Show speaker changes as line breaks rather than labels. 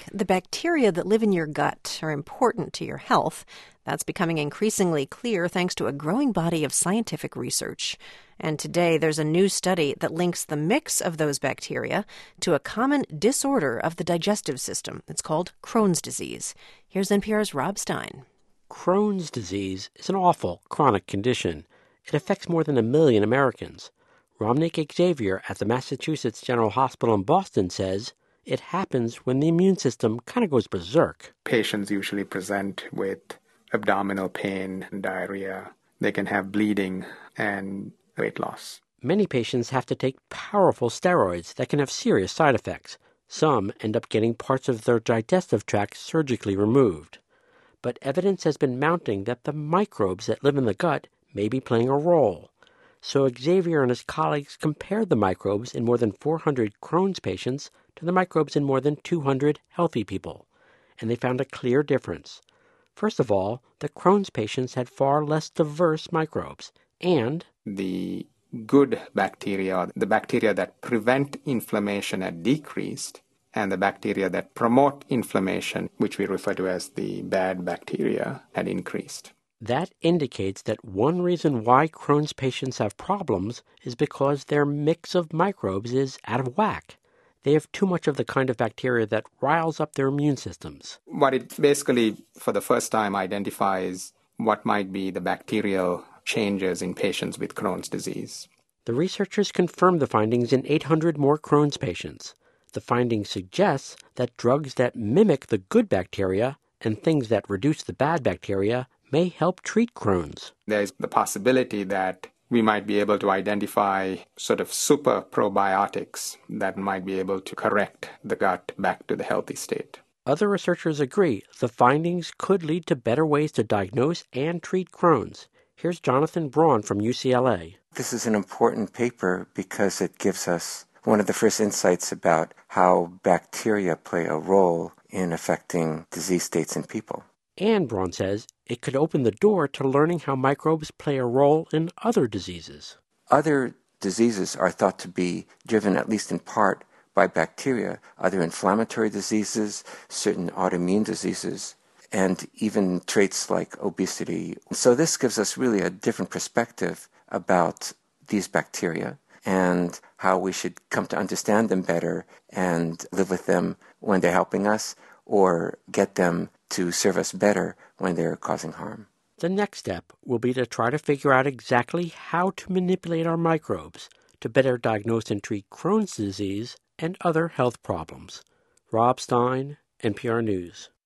the bacteria that live in your gut are important to your health. That's becoming increasingly clear thanks to a growing body of scientific research. And today there's a new study that links the mix of those bacteria to a common disorder of the digestive system. It's called Crohn's disease. Here's NPR's Rob Stein.
Crohn's disease is an awful chronic condition. It affects more than 1 million Americans. Ramnik Xavier at the Massachusetts General Hospital in Boston says it happens when the immune system kind of goes berserk.
Patients usually present with abdominal pain and diarrhea. They can have bleeding and weight loss.
Many patients have to take powerful steroids that can have serious side effects. Some end up getting parts of their digestive tract surgically removed. But evidence has been mounting that the microbes that live in the gut may be playing a role. So Xavier and his colleagues compared the microbes in more than 400 Crohn's patients to the microbes in more than 200 healthy people. And they found a clear difference. First of all, the Crohn's patients had far less diverse microbes. And
the good bacteria, the bacteria that prevent inflammation, had decreased. And the bacteria that promote inflammation, which we refer to as the bad bacteria, had increased.
That indicates that one reason why Crohn's patients have problems is because their mix of microbes is out of whack. They have too much of the kind of bacteria that riles up their immune systems.
What it basically, for the first time, identifies what might be the bacterial changes in patients with Crohn's disease.
The researchers confirmed the findings in 800 more Crohn's patients. The findings suggest that drugs that mimic the good bacteria and things that reduce the bad bacteria may help treat Crohn's.
There's the possibility that we might be able to identify sort of super probiotics that might be able to correct the gut back to the healthy state.
Other researchers agree the findings could lead to better ways to diagnose and treat Crohn's. Here's Jonathan Braun from UCLA.
This is an important paper because it gives us one of the first insights about how bacteria play a role in affecting disease states in people.
And Braun says it could open the door to learning how microbes play a role in other diseases.
Other diseases are thought to be driven, at least in part, by bacteria, other inflammatory diseases, certain autoimmune diseases, and even traits like obesity. So this gives us really a different perspective about these bacteria and how we should come to understand them better and live with them when they're helping us, or get them to serve us better when they're causing harm.
The next step will be to try to figure out exactly how to manipulate our microbes to better diagnose and treat Crohn's disease and other health problems. Rob Stein, NPR News.